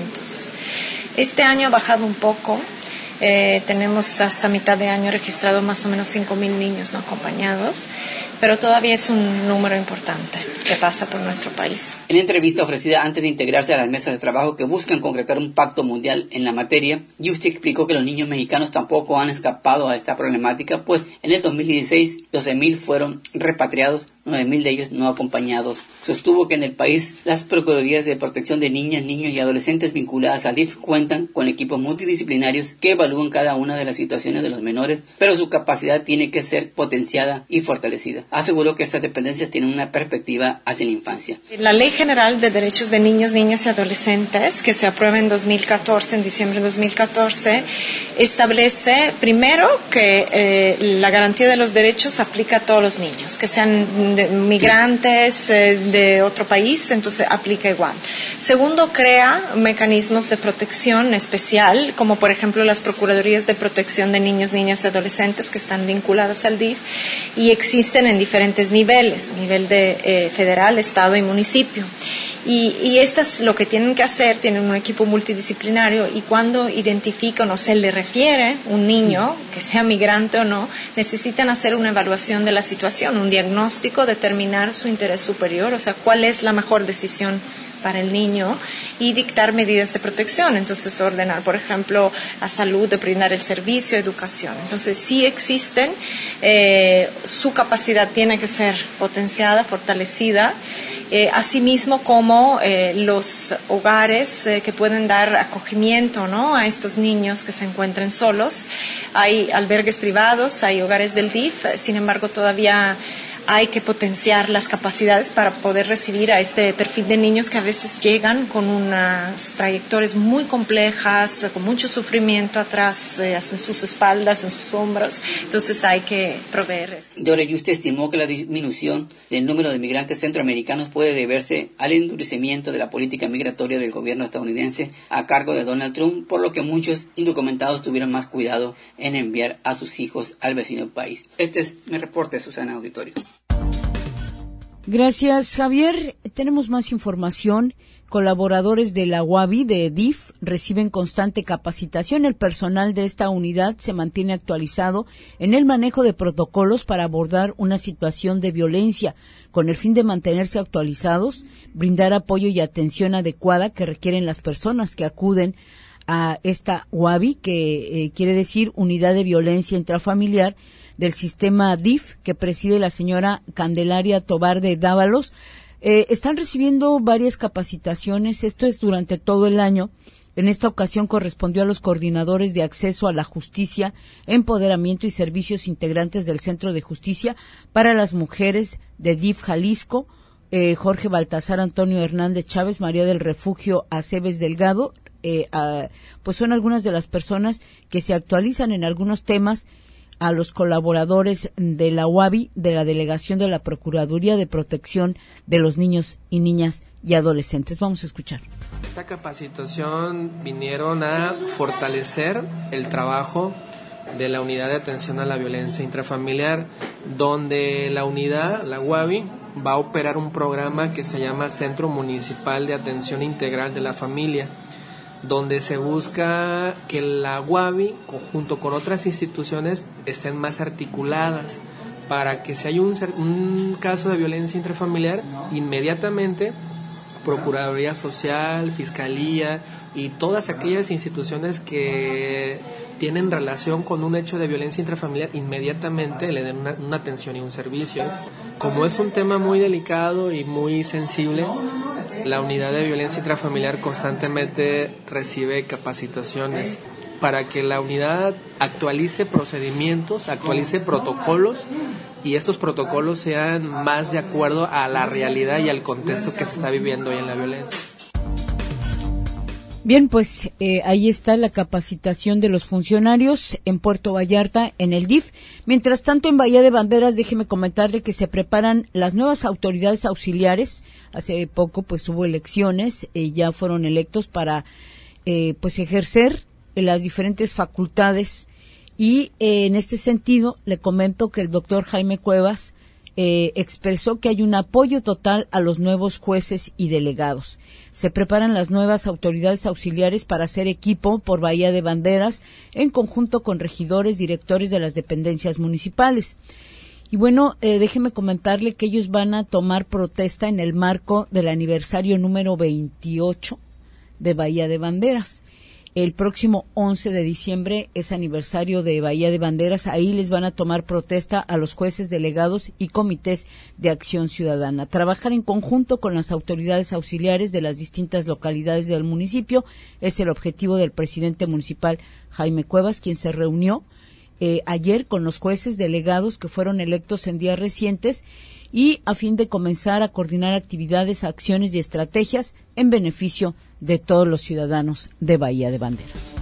Este año ha bajado un poco. Tenemos hasta mitad de año registrado más o menos 5.000 niños no acompañados, pero todavía es un número importante que pasa por nuestro país. En entrevista ofrecida antes de integrarse a las mesas de trabajo que buscan concretar un pacto mundial en la materia, Giusti explicó que los niños mexicanos tampoco han escapado a esta problemática, pues en el 2016 12.000 fueron repatriados, 9.000 de ellos no acompañados. Sostuvo que en el país las Procuradurías de Protección de Niñas, Niños y Adolescentes vinculadas al DIF cuentan con equipos multidisciplinarios que evalúan cada una de las situaciones de los menores, pero su capacidad tiene que ser potenciada y fortalecida. Aseguró que estas dependencias tienen una perspectiva hacia la infancia. La Ley General de Derechos de Niños, Niñas y Adolescentes, que se aprueba en diciembre de 2014, establece primero que la garantía de los derechos aplica a todos los niños, que sean migrantes de otro país, entonces aplica igual. Segundo, crea mecanismos de protección especial, como por ejemplo las Procuradurías de Protección de Niños, Niñas y Adolescentes, que están vinculadas al DIF, y existen en diferentes niveles, nivel de federal, estado y municipio. Y estas lo que tienen que hacer, tienen un equipo multidisciplinario, y cuando identifican o se le refiere un niño, que sea migrante o no, necesitan hacer una evaluación de la situación, un diagnóstico, determinar su interés superior, o sea, cuál es la mejor decisión para el niño y dictar medidas de protección. Entonces, ordenar, por ejemplo, a salud, de brindar el servicio, educación. Entonces, sí existen, su capacidad tiene que ser potenciada, fortalecida, asimismo como los hogares que pueden dar acogimiento, ¿no?, a estos niños que se encuentren solos. Hay albergues privados, hay hogares del DIF, sin embargo todavía hay que potenciar las capacidades para poder recibir a este perfil de niños que a veces llegan con unas trayectorias muy complejas, con mucho sufrimiento atrás, en sus espaldas, en sus hombros. Entonces hay que proveer. Dore, usted estimó que la disminución del número de migrantes centroamericanos puede deberse al endurecimiento de la política migratoria del gobierno estadounidense a cargo de Donald Trump, por lo que muchos indocumentados tuvieron más cuidado en enviar a sus hijos al vecino país. Este es mi reporte, Susana Auditorio. Gracias, Javier. Tenemos más información. Colaboradores de la UABI de DIF reciben constante capacitación. El personal de esta unidad se mantiene actualizado en el manejo de protocolos para abordar una situación de violencia, con el fin de mantenerse actualizados, brindar apoyo y atención adecuada que requieren las personas que acuden a esta UABI, que quiere decir Unidad de Violencia Intrafamiliar, del sistema DIF, que preside la señora Candelaria Tobar de Dávalos. Están recibiendo varias capacitaciones, esto es durante todo el año. En esta ocasión correspondió a los coordinadores de acceso a la justicia, empoderamiento y servicios integrantes del Centro de Justicia para las Mujeres de DIF Jalisco, Jorge Baltasar Antonio Hernández Chávez, María del Refugio Aceves Delgado. Pues son algunas de las personas que se actualizan en algunos temas a los colaboradores de la UABI, de la Delegación de la Procuraduría de Protección de los Niños y Niñas y Adolescentes. Vamos a escuchar. Esta capacitación vinieron a fortalecer el trabajo de la Unidad de Atención a la Violencia Intrafamiliar, donde la unidad, la UABI, va a operar un programa que se llama Centro Municipal de Atención Integral de la Familia, donde se busca que la UABI, junto con otras instituciones, estén más articuladas para que si hay un caso de violencia intrafamiliar, inmediatamente Procuraduría Social, Fiscalía y todas aquellas instituciones que tienen relación con un hecho de violencia intrafamiliar, inmediatamente le den una atención y un servicio. Como es un tema muy delicado y muy sensible, la Unidad de Violencia Intrafamiliar constantemente recibe capacitaciones para que la unidad actualice procedimientos, actualice protocolos, y estos protocolos sean más de acuerdo a la realidad y al contexto que se está viviendo hoy en la violencia. Bien, pues ahí está la capacitación de los funcionarios en Puerto Vallarta, en el DIF. Mientras tanto, en Bahía de Banderas, déjeme comentarle que se preparan las nuevas autoridades auxiliares. Hace poco, pues, hubo elecciones, ya fueron electos para, pues, ejercer las diferentes facultades. Y en este sentido, le comento que el doctor Jaime Cuevas expresó que hay un apoyo total a los nuevos jueces y delegados. Se preparan las nuevas autoridades auxiliares para hacer equipo por Bahía de Banderas en conjunto con regidores, directores de las dependencias municipales. Y bueno, déjeme comentarle que ellos van a tomar protesta en el marco del aniversario número 28 de Bahía de Banderas. El próximo 11 de diciembre es aniversario de Bahía de Banderas. Ahí les van a tomar protesta a los jueces, delegados y comités de acción ciudadana. Trabajar en conjunto con las autoridades auxiliares de las distintas localidades del municipio es el objetivo del presidente municipal Jaime Cuevas, quien se reunió ayer con los jueces delegados que fueron electos en días recientes, y a fin de comenzar a coordinar actividades, acciones y estrategias en beneficio de todos los ciudadanos de Bahía de Banderas.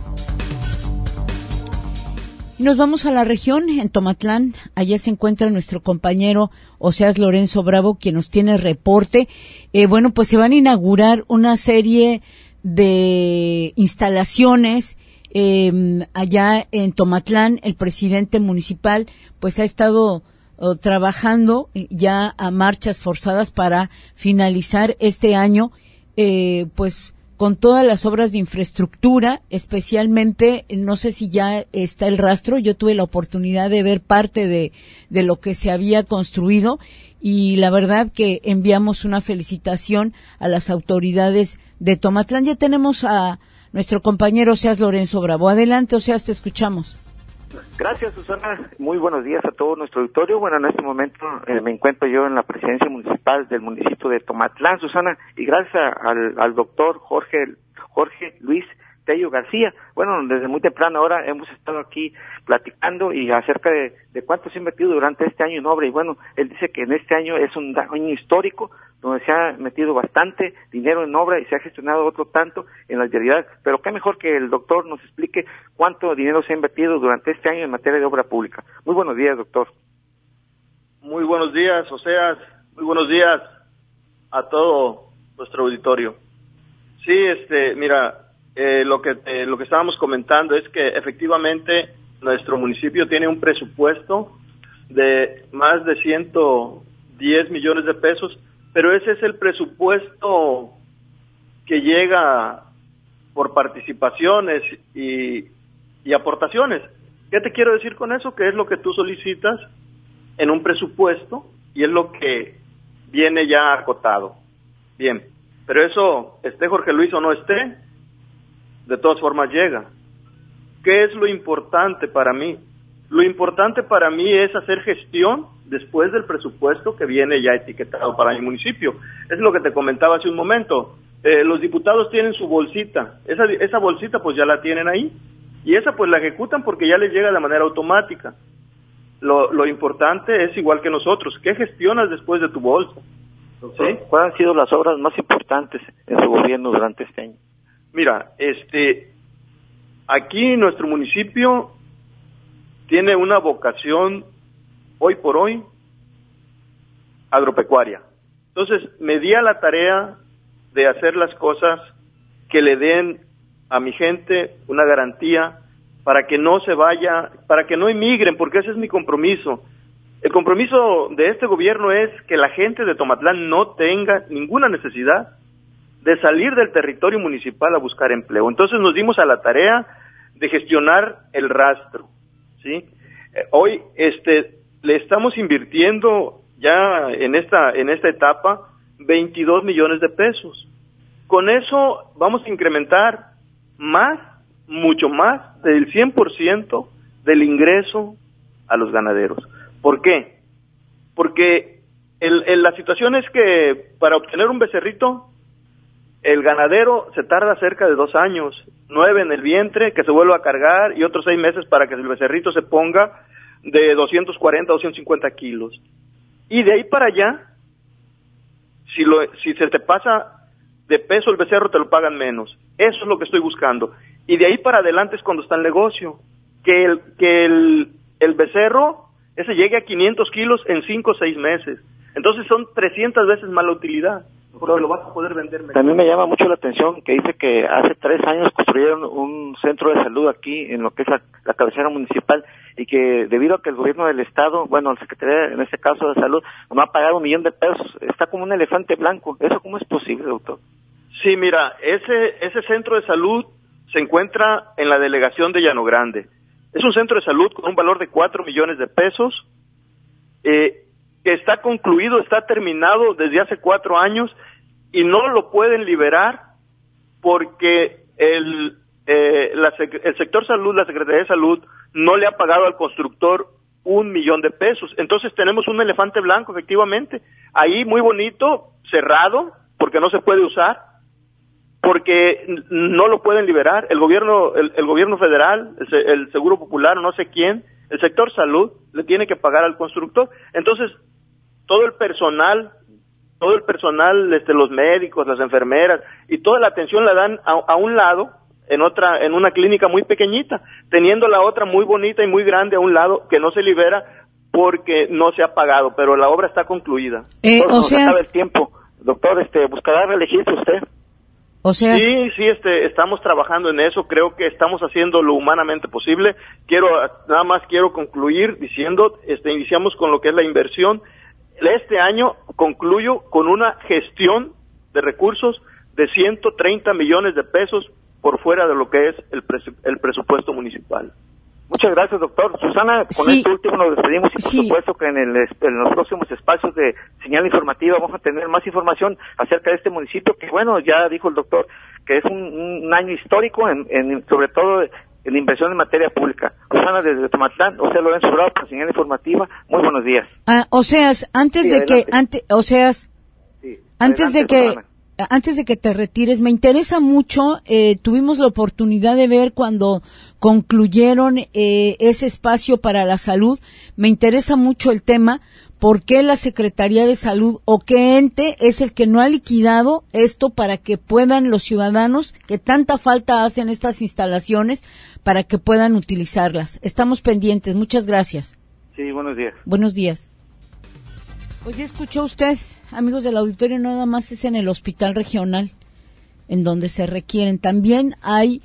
Y nos vamos a la región, en Tomatlán. Allá se encuentra nuestro compañero Oseas Lorenzo Bravo, quien nos tiene reporte. Bueno, pues se van a inaugurar una serie de instalaciones allá en Tomatlán. El presidente municipal pues ha estado trabajando ya a marchas forzadas para finalizar este año, pues con todas las obras de infraestructura, especialmente, no sé si ya está el rastro, yo tuve la oportunidad de ver parte de lo que se había construido y la verdad que enviamos una felicitación a las autoridades de Tomatlán. Ya tenemos a nuestro compañero Oseas Lorenzo Bravo. Adelante, Oseas, te escuchamos. Gracias, Susana. Muy buenos días a todo nuestro auditorio. Bueno, en este momento me encuentro yo en la presidencia municipal del municipio de Tomatlán, Susana, y gracias al doctor Jorge Luis Tello García. Bueno, desde muy temprano ahora hemos estado aquí platicando y acerca de cuánto se ha invertido durante este año en obra. Y bueno, él dice que en este año es un año histórico donde se ha metido bastante dinero en obra y se ha gestionado otro tanto en la vialidad. Pero qué mejor que el doctor nos explique cuánto dinero se ha invertido durante este año en materia de obra pública. Muy buenos días, doctor. Muy buenos días, Oseas. Muy buenos días a todo nuestro auditorio. Sí, mira, lo que estábamos comentando es que efectivamente nuestro municipio tiene un presupuesto de más de 110 millones de pesos, pero ese es el presupuesto que llega por participaciones y aportaciones. ¿Qué te quiero decir con eso? Que es lo que tú solicitas en un presupuesto y es lo que viene ya acotado. Bien, pero eso, esté Jorge Luis o no esté, de todas formas llega. ¿Qué es lo importante para mí? Lo importante para mí es hacer gestión después del presupuesto que viene ya etiquetado para mi municipio. Es lo que te comentaba hace un momento. Los diputados tienen su bolsita. Esa bolsita pues ya la tienen ahí. Y esa pues la ejecutan porque ya les llega de manera automática. Lo importante es igual que nosotros. ¿Qué gestionas después de tu bolsa? ¿Sí? ¿Cuáles han sido las obras más importantes en su gobierno durante este año? Mira, aquí nuestro municipio tiene una vocación hoy por hoy agropecuaria. Entonces, me di a la tarea de hacer las cosas que le den a mi gente una garantía para que no se vaya, para que no emigren, porque ese es mi compromiso. El compromiso de este gobierno es que la gente de Tomatlán no tenga ninguna necesidad de salir del territorio municipal a buscar empleo. Entonces nos dimos a la tarea de gestionar el rastro, ¿sí? Hoy le estamos invirtiendo ya en esta etapa 22 millones de pesos. Con eso vamos a incrementar mucho más del 100% del ingreso a los ganaderos. ¿Por qué? Porque la situación es que para obtener un becerrito, el ganadero se tarda cerca de 2 años, 9 en el vientre, que se vuelva a cargar, y otros 6 meses para que el becerrito se ponga de 240 a 250 kilos. Y de ahí para allá, si se te pasa de peso el becerro, te lo pagan menos. Eso es lo que estoy buscando. Y de ahí para adelante es cuando está el negocio. Que el becerro, ese llegue a 500 kilos en 5 o 6 meses. Entonces son 300 veces más la utilidad, porque lo vas a poder vender mejor. También me llama mucho la atención que dice que hace 3 años construyeron un centro de salud aquí en lo que es la cabecera municipal, y que debido a que el gobierno del estado, bueno, la Secretaría en este caso de Salud, no ha pagado $1 millón de pesos, está como un elefante blanco. ¿Eso cómo es posible, doctor? Sí, mira, ese centro de salud se encuentra en la delegación de Llano Grande. Es un centro de salud con un valor de 4 millones de pesos, que está concluido, está terminado desde hace 4 años y no lo pueden liberar porque el sector salud, la Secretaría de Salud, no le ha pagado al constructor $1 millón de pesos. Entonces tenemos un elefante blanco, efectivamente, ahí muy bonito, cerrado, porque no se puede usar, porque no lo pueden liberar. El gobierno federal, el Seguro Popular, no sé quién, el sector salud le tiene que pagar al constructor. Entonces todo el personal, los médicos, las enfermeras y toda la atención la dan a un lado, en una clínica muy pequeñita, teniendo la otra muy bonita y muy grande a un lado que no se libera porque no se ha pagado, pero la obra está concluida. Nos acaba el tiempo. Doctor, ¿buscará reelegirse usted? Sí, estamos trabajando en eso, creo que estamos haciendo lo humanamente posible. Nada más quiero concluir diciendo, iniciamos con lo que es la inversión. Este año concluyo con una gestión de recursos de 130 millones de pesos por fuera de lo que es el presupuesto municipal. Muchas gracias, doctor. Susana, con esto último nos despedimos y por supuesto que en los próximos espacios de señal informativa vamos a tener más información acerca de este municipio que, bueno, ya dijo el doctor que es un año histórico sobre todo en inversión en materia pública. Susana, desde Tomatlán, José Lorenzo Bravo, para señal informativa. Muy buenos días. Oseas, antes de que te retires, me interesa mucho, tuvimos la oportunidad de ver cuando concluyeron ese espacio para la salud, me interesa mucho el tema, ¿por qué la Secretaría de Salud o qué ente es el que no ha liquidado esto para que puedan los ciudadanos, que tanta falta hacen estas instalaciones, para que puedan utilizarlas? Estamos pendientes, muchas gracias. Sí, buenos días. Buenos días. Pues ya escuchó usted, amigos del auditorio, nada más es en el hospital regional en donde se requieren. También hay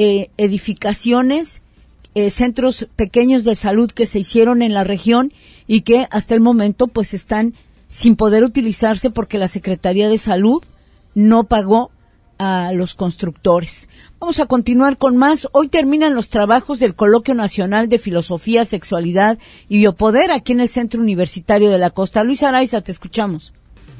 edificaciones, centros pequeños de salud que se hicieron en la región y que hasta el momento pues están sin poder utilizarse porque la Secretaría de Salud no pagó a los constructores. Vamos a continuar con más. Hoy terminan los trabajos del Coloquio Nacional de Filosofía, Sexualidad y Biopoder aquí en el Centro Universitario de la Costa. Luis Araiza, te escuchamos.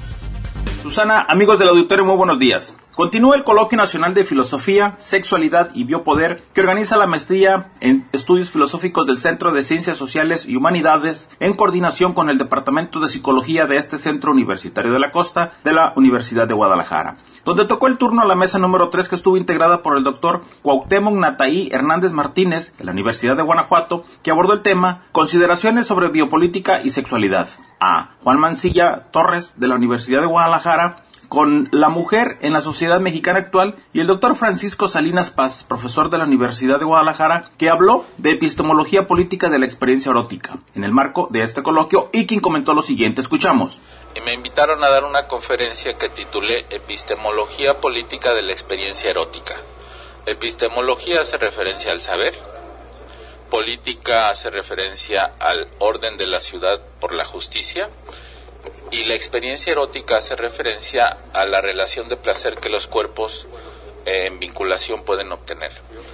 Susana, amigos del auditorio, muy buenos días. Continúa el Coloquio Nacional de Filosofía, Sexualidad y Biopoder que organiza la maestría en Estudios Filosóficos del Centro de Ciencias Sociales y Humanidades en coordinación con el Departamento de Psicología de este Centro Universitario de la Costa de la Universidad de Guadalajara, donde tocó el turno a la mesa número 3 que estuvo integrada por el doctor Cuauhtémoc Nataí Hernández Martínez de la Universidad de Guanajuato, que abordó el tema Consideraciones sobre Biopolítica y Sexualidad, a Juan Mancilla Torres de la Universidad de Guadalajara, con la mujer en la sociedad mexicana actual, y el doctor Francisco Salinas Paz, profesor de la Universidad de Guadalajara, que habló de epistemología política de la experiencia erótica en el marco de este coloquio y quien comentó lo siguiente. Escuchamos. Y me invitaron a dar una conferencia que titulé Epistemología política de la experiencia erótica. Epistemología hace referencia al saber, política hace referencia al orden de la ciudad por la justicia, y la experiencia erótica hace referencia a la relación de placer que los cuerpos en vinculación pueden obtener.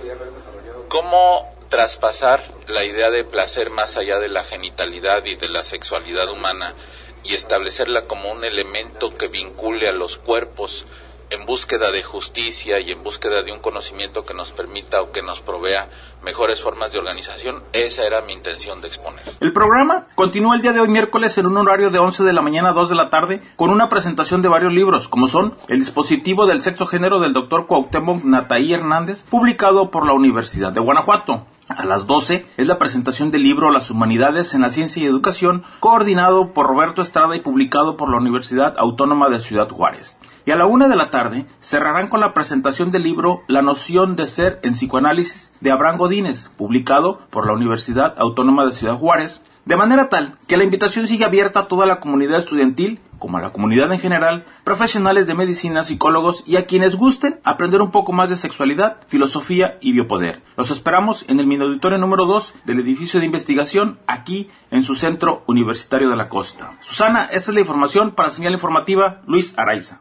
¿Cómo traspasar la idea de placer más allá de la genitalidad y de la sexualidad humana y establecerla como un elemento que vincule a los cuerpos en búsqueda de justicia y en búsqueda de un conocimiento que nos permita o que nos provea mejores formas de organización? Esa era mi intención de exponer. El programa continúa el día de hoy miércoles en un horario de 11 de la mañana a 2 de la tarde con una presentación de varios libros, como son El dispositivo del sexo género del doctor Cuauhtémoc Nataí Hernández, publicado por la Universidad de Guanajuato. A las 12 es la presentación del libro Las Humanidades en la Ciencia y Educación, coordinado por Roberto Estrada y publicado por la Universidad Autónoma de Ciudad Juárez. Y a la 1 de la tarde cerrarán con la presentación del libro La Noción de Ser en Psicoanálisis de Abraham Godínez, publicado por la Universidad Autónoma de Ciudad Juárez, de manera tal que la invitación sigue abierta a toda la comunidad estudiantil, como a la comunidad en general, profesionales de medicina, psicólogos y a quienes gusten aprender un poco más de sexualidad, filosofía y biopoder. Los esperamos en el mini auditorio número 2 del edificio de investigación, aquí en su Centro Universitario de la Costa. Susana, esta es la información para Señal Informativa, Luis Araiza.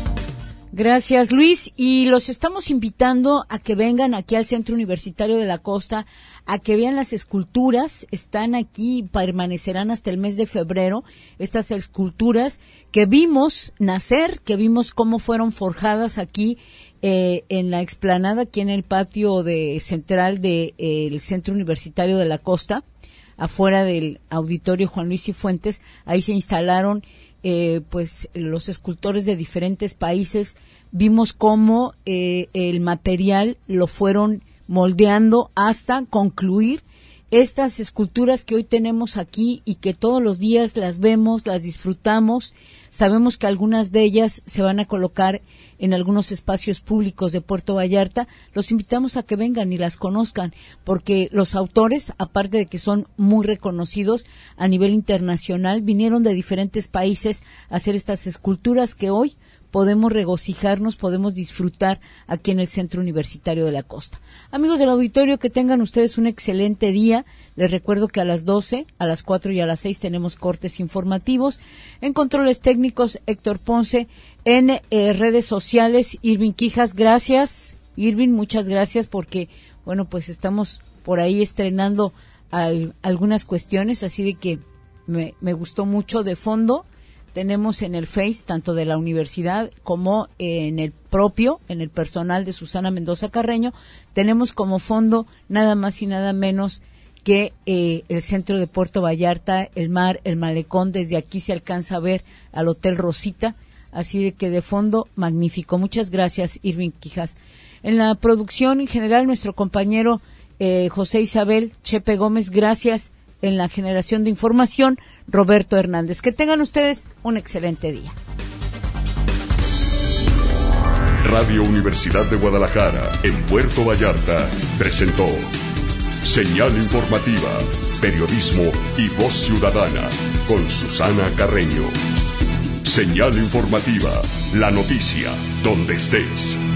Gracias, Luis, y los estamos invitando a que vengan aquí al Centro Universitario de la Costa, a que vean las esculturas. Están aquí, permanecerán hasta el mes de febrero, estas esculturas que vimos nacer, que vimos cómo fueron forjadas aquí en la explanada, aquí en el patio central del Centro Universitario de la Costa, afuera del Auditorio Juan Luis Cifuentes. Ahí se instalaron pues los escultores de diferentes países. Vimos cómo el material lo fueron moldeando hasta concluir estas esculturas que hoy tenemos aquí y que todos los días las vemos, las disfrutamos. Sabemos que algunas de ellas se van a colocar en algunos espacios públicos de Puerto Vallarta. Los invitamos a que vengan y las conozcan, porque los autores, aparte de que son muy reconocidos a nivel internacional, vinieron de diferentes países a hacer estas esculturas que hoy podemos regocijarnos, podemos disfrutar aquí en el Centro Universitario de la Costa. Amigos del auditorio, que tengan ustedes un excelente día. Les recuerdo que a las 12, a las 4 y a las 6 tenemos cortes informativos. En controles técnicos, Héctor Ponce. En redes sociales, Irving Quijas. Gracias, Irving, muchas gracias, porque, bueno, pues estamos por ahí estrenando algunas cuestiones, así de que me gustó mucho. De fondo tenemos en el Face, tanto de la universidad como en el personal de Susana Mendoza Carreño, tenemos como fondo nada más y nada menos que el centro de Puerto Vallarta, el mar, el malecón. Desde aquí se alcanza a ver al Hotel Rosita, así de que de fondo magnífico. Muchas gracias, Irving Quijas. En la producción en general, nuestro compañero José Isabel Chepe Gómez. Gracias. En la generación de información, Roberto Hernández. Que tengan ustedes un excelente día. Radio Universidad de Guadalajara, en Puerto Vallarta, presentó Señal Informativa, Periodismo y Voz Ciudadana, con Susana Carreño. Señal Informativa, la noticia, donde estés.